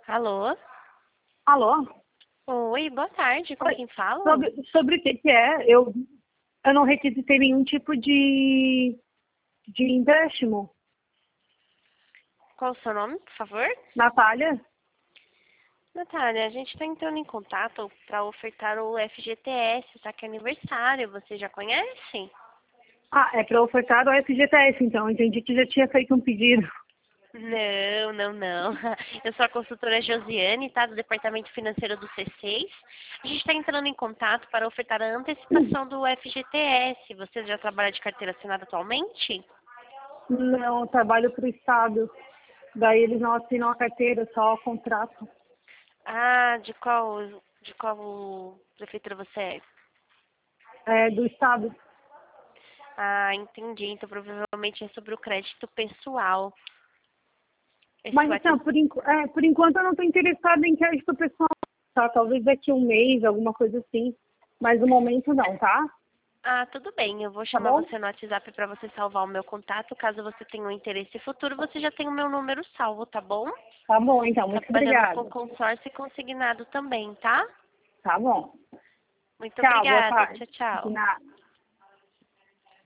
Alô? Alô? Oi, boa tarde. Com Oi. quem fala? Sobre o que é? Eu não requisitei nenhum tipo de empréstimo. Qual o seu nome, por favor? Natália? Natália, a gente está entrando em contato para ofertar o FGTS, tá? Que é aniversário. Você já conhece? Ah, é para ofertar o FGTS, então. Entendi que já tinha feito um pedido. Não, não, não. Eu sou a consultora Josiane, tá? Do Departamento Financeiro do C6. A gente está entrando em contato para ofertar a antecipação do FGTS. Você já trabalha de carteira assinada atualmente? Não, eu trabalho para o Estado. Daí eles não assinam a carteira, só o contrato. Ah, de qual prefeitura você é? É do Estado. Ah, entendi. Então provavelmente é sobre o crédito pessoal. Esse Mas então, WhatsApp. por enquanto eu não estou interessada em crédito pessoal, tá? Talvez daqui a um mês, alguma coisa assim. Mas no momento não, tá? Ah, tudo bem. Eu vou Tá chamar bom? você no WhatsApp para você salvar o meu contato. Caso você tenha um interesse futuro, você já tem o meu número salvo, tá bom? Tá bom, então. Tá Muito trabalhando com obrigada. consórcio e consignado também, tá? Tá bom. Muito Tchau, boa obrigada. tarde. Tchau, tchau. De nada.